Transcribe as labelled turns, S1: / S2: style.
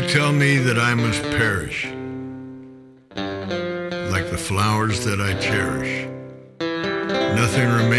S1: tell me that I must perish, like the flowers that I cherish. Nothing remains.